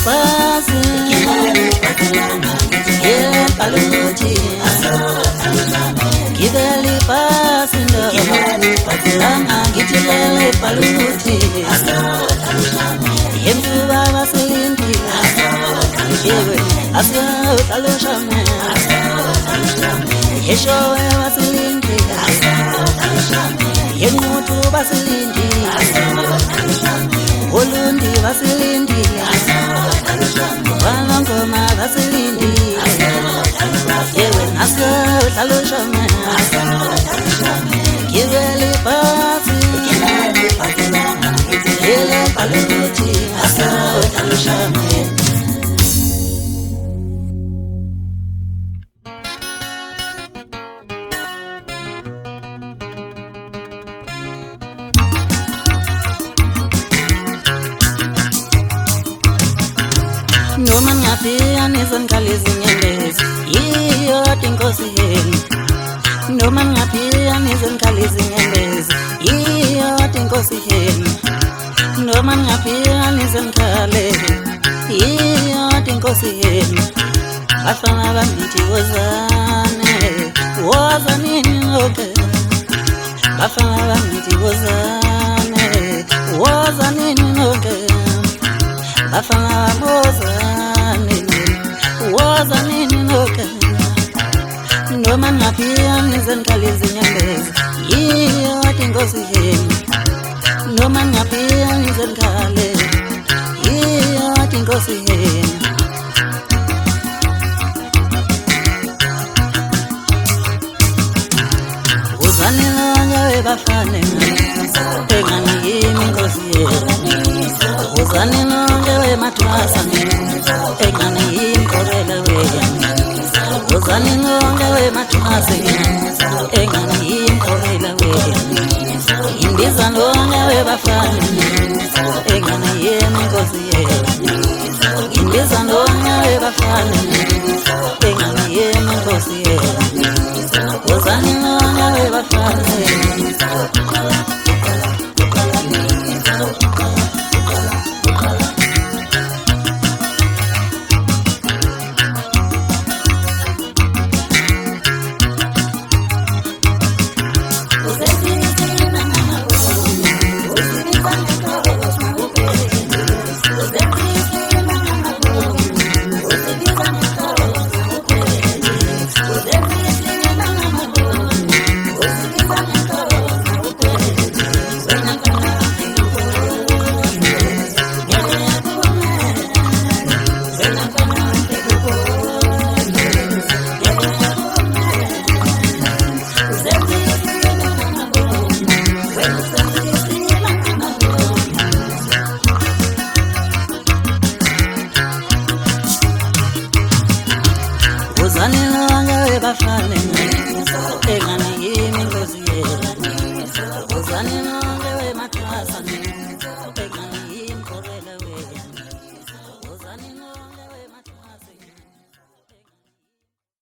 pasi Gibele paluti Gibele pasi Lama gijilele paluti Yemtu baba silindi Yewe asya talushame Yeshowe wasilindi Yemutu basilindi Olundi basilindi Walangoma basilindi Yewe asya talushame Gibele pasi Gibele paluti asya talushame Noma ngaphiya nezinkalizi nyembezi Iyo tinkosi yenu Noma ngaphiya nezinkalizi nyembezi Iyo tinkosi yenu Noma ngaphiya nezinkale Iyo tinkosi yenu Bafana bangithi wozane Wozanini noke Bafana bangithi wozane Wozanini noke Bafana wozanini noke Noma ngaphiya nezinkalizi nyembezi Iyo tinkosi yenu Noma ngaphiya nezinkale Iyo tinkosi yenu Uzanilonge webafane Engani yimi nkosi yenu Uzanilonge wematwasa Engani yimi korele weyami Uzanilonge wematwasa Engani yimi korele weyami Indizalonge webafane Engani yimi nkosi yenu Indizalonge webafane Engani yimi nkosi yenu Uzanilonge webafane Uzanilonge webafane Engani yimi nkosi yenu Uzanilonge wematwasa